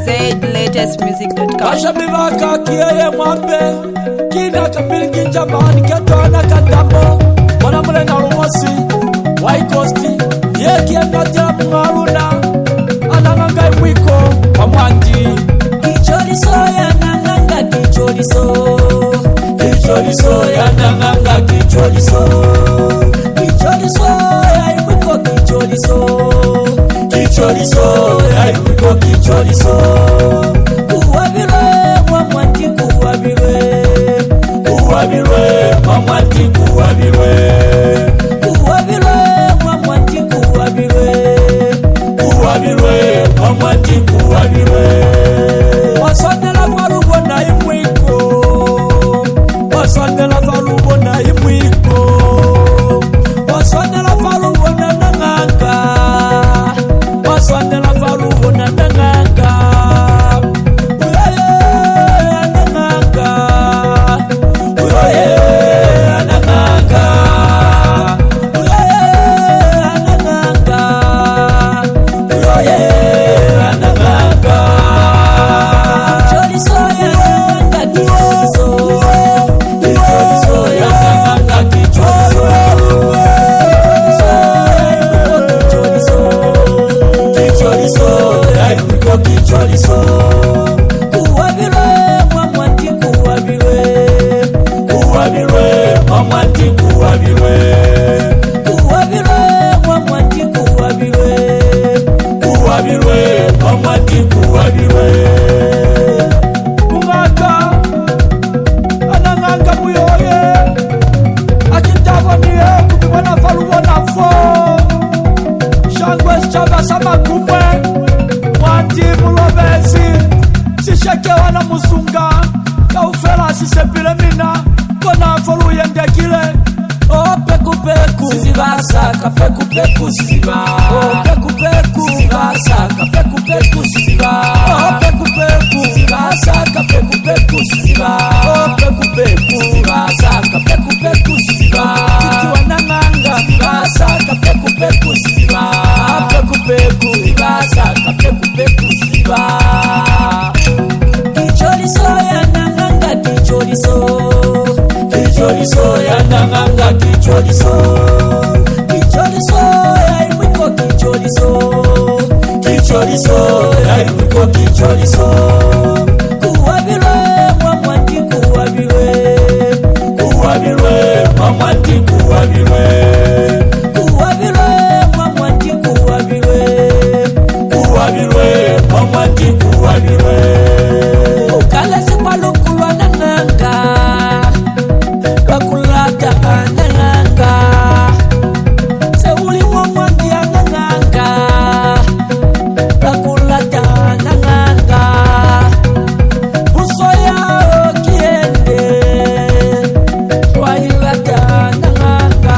ZLatestmusic.com. Kasha mivaka kieye mwambe kina kamili kinjamani ketwana katambo wana mule na lumosi waikosti yeki enatila mungaluna ananganga imwiko kwa mwanji kicholiso ya nanganga kicholiso kicholiso ya nanganga kicholiso kicholiso ya imwiko kicholiso kicholiso ya imwiko kicholiso kuwabirwe mwamwanti kuwabirwe kuwabirwe mwamwanti kuwabirwe kuwabirwe mwamwanti kuwabirwe kuwabirwe mwamwanti kuwabirwe wasondela valubo na imwiko wasondela valubo na imwiko wasondela valubo na nanganga wasondela valubo na nanganga musunga kaufela sisepile mina kona folu yendekile opekupeku sivasaka pekupeku siva opekupeku sivasaka pekupeku siva opekupeku sivasaka pekupeku siva opekupeku sivasaka pekupeku siva kitiwa nanganga sivasaka pekupeku siva opekupeku sivasaka pekupeku siva kicholiso ya nanganga kicholiso kicholiso ya nanganga kicholiso kicholiso ya imwiko kicholiso kicholiso ya imwiko kicholiso kuwabirwe mwamwanti kuwabirwe kuwabirwe mwamwanti kuwabirwe kuwabirwe mwamwanti kuwabirwe kuwabirwe mwamwanti kuwabirwe ukalezi kwalukulwa nanganga lwakulata nanganga seuli mwamwanti ya nanganga lwakulata nanganga usoya okiende wailata nanganga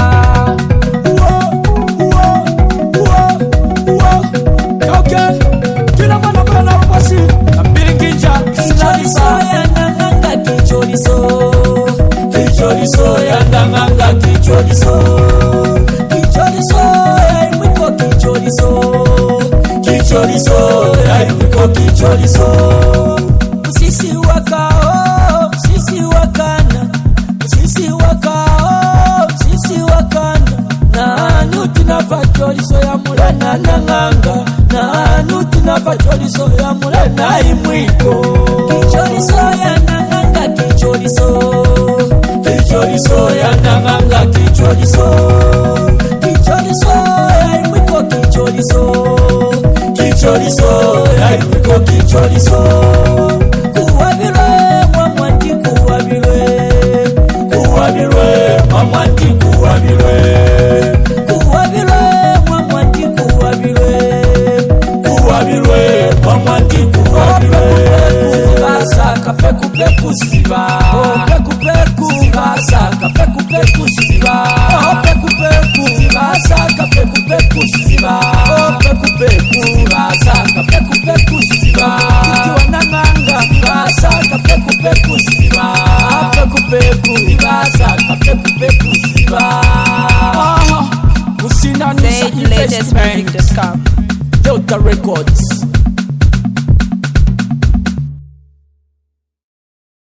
okay kila mwana mwana na rubasi ambiringinja kicholiso ya nanganga kicholiso kicholiso ya nanganga kicholiso kicholiso ya imwiko kicholiso kicholiso ya imwiko kicholiso usisi wakao usisi wakana usisi wakao usisi wakana na nuti na vacholiso ya mulana nanganga na nuti na vacholiso ya mulana imwiko kicholiso ya nanganga kicholiso kicholiso ya nanganga kicholiso kicholiso ya imwiko kicholiso kicholiso ya imwiko kicholiso kuwabirwe mwamwanti kuwabirwe kuwabirwe mwamwanti kuwabirwe kuwabirwe mwamwanti kuwabirwe kuwabirwe mwamwanti kuwabirwe sivasaka pekupeku siva opekupeku sivasaka pekupeku siva opekupeku sivasaka pekupeku siva opekupeku sivasaka pekupeku siva kitiwa nanganga sivasaka pekupeku siva opekupeku sivasaka pekupeku siva ZLatestmusic.com. Delta Records.